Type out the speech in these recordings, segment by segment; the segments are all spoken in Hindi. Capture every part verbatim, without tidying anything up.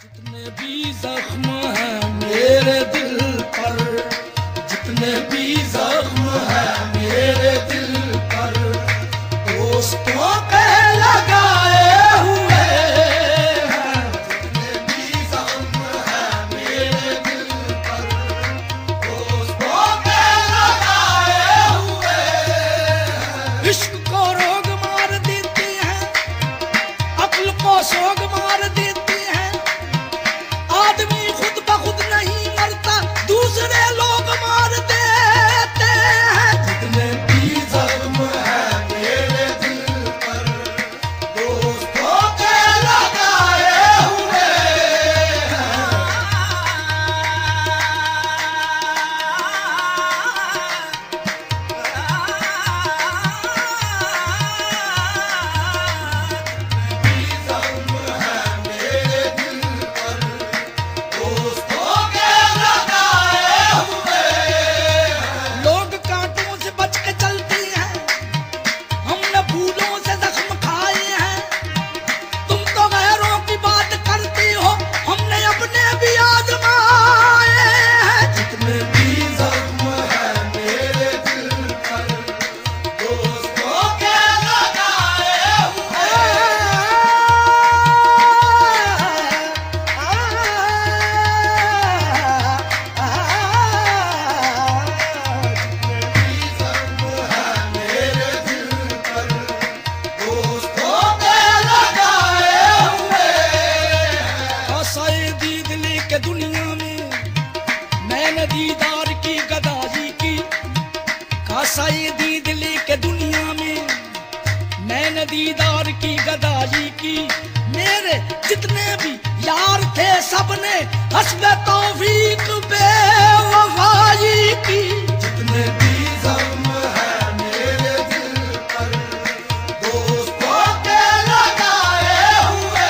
जितने भी जख्म है मेरे दिल पर, जितने भी जख्म है मेरे दिल पर, दोस्तों के लगाए हुए हैं। जितने भी जख्म है मेरे दिल पर, दोस्तों के लगाए हुए हैं। इश्क को रोग मार देते हैं, अक्ल को सोग मार देते हैं। आदमी खुद ब खुद नहीं मरता, दूसरे लोग मार देते हैं। जितने भी जख्म है मेरे दिल पर, दोस्तों के लगाए हुए हैं। भी जख्म है मेरे दिल पर, दोस्तों के लगाए हुए हैं। लोग कांटों से बच के चलते हैं, हमने फूलों से जख्म खाए हैं। तुम तो गैरों की बात करती हो, हमने अपने भी आजमाए हैं। जितने भी जख्म है मेरे दिल पर, दोस्तों के लगाए हुए के दुनिया में मैंने दीदार की गदारी की। खासा ये दीद लेके दुनिया में मैंने दीदार की गदारी की। मेरे जितने भी यार थे सबने हस्बे तौफीक बेवफाई की। जितने भी जख्म है मेरे दिल पर, दोस्तों के लगाए हुए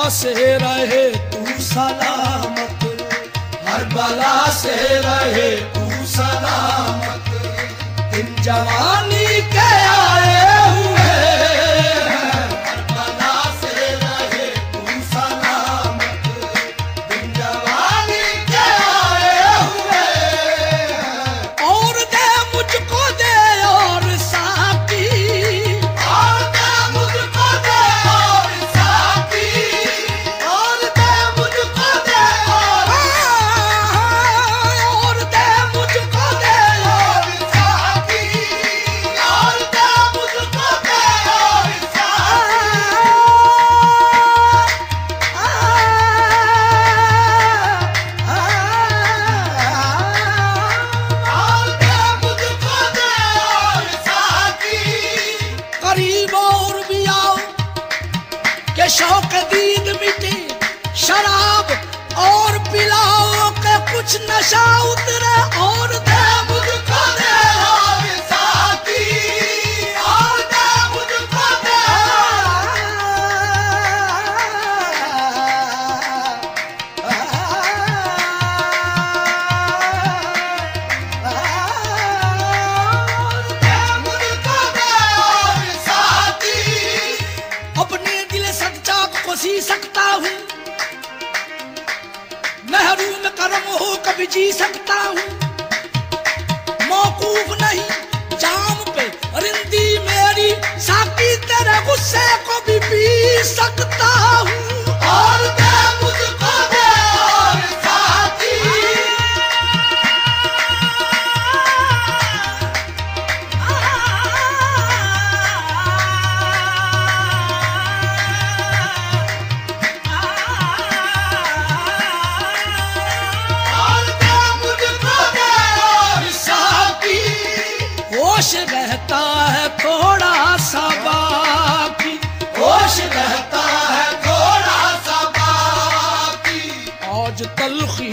से रहे तू सलामत, हर बला से रहे तू सलामत। दिन जवानी के आए हुए हर बला से रहे तू सलामत। दिन जवानी के आए हुए और दे मुझको दे और साथी, और दे मुझको दे और साथी, और दे मुझको दे और और दे मुझको दे और साथी, और दे मुझको दे और साथी। और दे मुझको दे और साथी। करीब और भी आओ के शौक दीद मिटे, शराब और पिलाओ के कुछ नशा उतरे। और दे मुझको दे और साथी, और दे मुझको दे और दे मुझको दे और साथी। अपने दिल सच्चा को सी सकता हूँ, महरूम करम हो कभी जी सकता हूँ। मौकूफ नहीं जाम पे रिंदी मेरी, साकी तेरे गुस्से को भी पी सकता हूँ। और दे मुझको दे और साथी। और दे मुझको दे और साथी। होश रहता है थोड़ा सा बाकी, होश रहता है थोड़ा सा बाकी। आज तलखी